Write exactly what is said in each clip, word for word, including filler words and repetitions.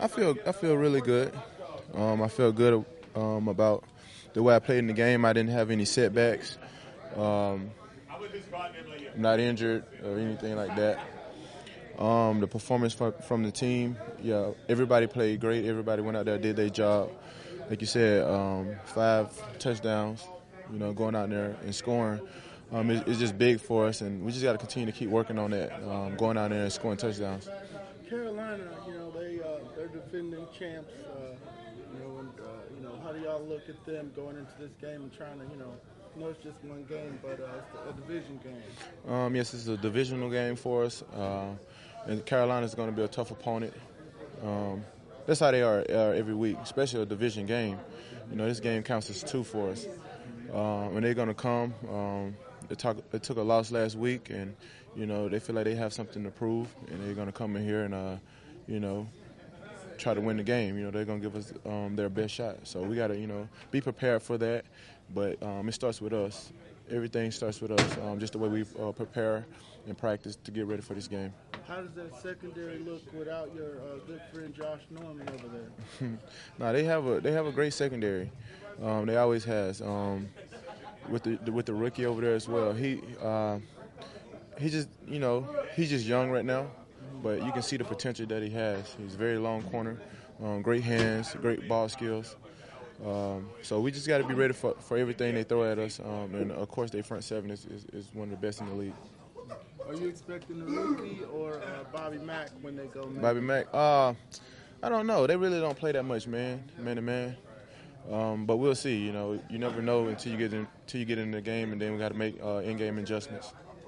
I feel I feel really good. Um, I feel good um, about the way I played in the game. I didn't have any setbacks. Um, I'm not injured or anything like that. Um, the performance from, from the team, yeah, everybody played great. Everybody went out there, did their job. Like you said, um, five touchdowns, you know, going out there and scoring. Um, it, it's just big for us, and we just got to continue to keep working on that, um, going out there and scoring touchdowns. Carolina, you know, they uh, they're defending champs. Uh, you know, and uh, you know, how do y'all look at them going into this game and trying to, you know, I know it's just one game, but uh, it's a division game. Um, yes, it's a divisional game for us, uh, and Carolina is going to be a tough opponent. Um, that's how they are uh, every week, especially a division game. You know, this game counts as two for us. Um, and they're going to come. Um, they, talk, they took a loss last week, and, you know, they feel like they have something to prove, and they're going to come in here and, uh, you know, try to win the game. You know, they're going to give us um, their best shot. So we got to, you know, be prepared for that. But um, it starts with us. Everything starts with us, um, just the way we uh, prepare and practice to get ready for this game. How does that secondary look without your uh, good friend Josh Norman over there? No, they have a they have a great secondary. Um, they always has. Um, with the with the rookie over there as well. He uh, he just you know he's just young right now, but you can see the potential that he has. He's very long corner, um, great hands, great ball skills. Um, so we just got to be ready for, for everything they throw at us. Um, and of course, their front seven is, is, is one of the best in the league. Are you expecting the rookie or uh, Bobby Mack when they go? Man? Bobby Mack, uh, I don't know. They really don't play that much, man, man to man. Um, but we'll see. You know, you never know until you get in, until you get in the game, and then we got to make uh, in-game adjustments.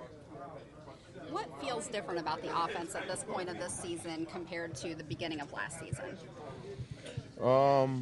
What feels different about the offense at this point of this season compared to the beginning of last season? Um.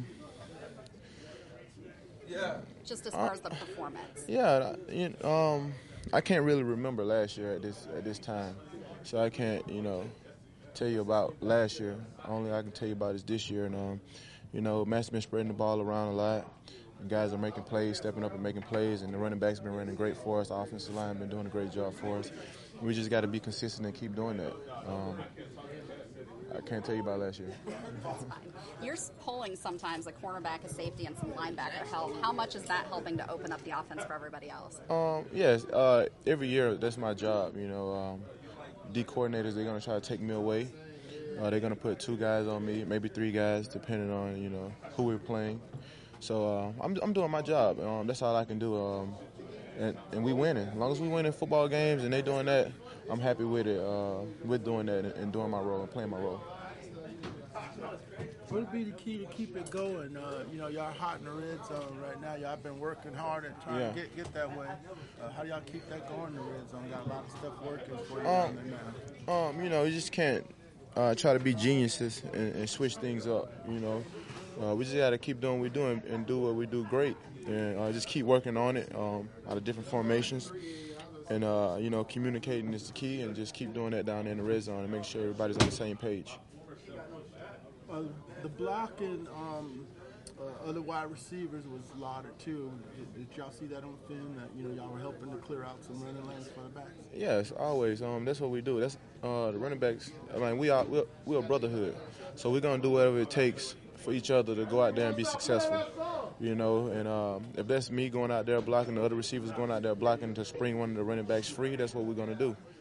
Yeah. Just as far uh, as the performance. Yeah, you know, um, I can't really remember last year at this at this time, so I can't, you know, tell you about last year. Only I can tell you about is this year, and um, you know, Matt's been spreading the ball around a lot. And guys are making plays, stepping up and making plays, and the running backs been running great for us. The offensive line been doing a great job for us. We just got to be consistent and keep doing that. Um, I can't tell you about last year. That's fine. You're pulling sometimes a cornerback, a safety, and some linebacker help. How much is that helping to open up the offense for everybody else? Um, yes, uh, every year that's my job. You know, um, D coordinators, they're going to try to take me away. Uh, they're going to put two guys on me, maybe three guys, depending on, you know, who we're playing. So uh, I'm, I'm doing my job. Um, that's all I can do. Um, and, and we winning. As long as we winning football games and they doing that, I'm happy with it, uh, with doing that and, and doing my role and playing my role. What would be the key to keep it going? Uh, you know, y'all hot in the red zone right now. Y'all been working hard and trying yeah. to get, get that way. Uh, how do y'all keep that going in the red zone? Got a lot of stuff working for you um, down there now. Um, you know, you just can't uh, try to be geniuses and, and switch things up, you know. Uh, we just got to keep doing what we're doing and do what we do great. And uh, just keep working on it um, out of different formations. And, uh, you know, communicating is the key, and just keep doing that down there in the red zone and make sure everybody's on the same page. Uh, the blocking um, uh, other wide receivers was lauded too. Did, did y'all see that on film? That you know y'all were helping to clear out some running lanes for the backs. Yes, always. Um, that's what we do. That's uh, the running backs. I mean, we are we're, we're a brotherhood, so we're gonna do whatever it takes for each other to go out there and be successful. You know, and um, if that's me going out there blocking, the other receivers going out there blocking to spring one of the running backs free, that's what we're gonna do.